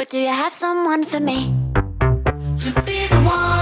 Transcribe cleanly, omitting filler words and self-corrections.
Do you have someone for me to be the one?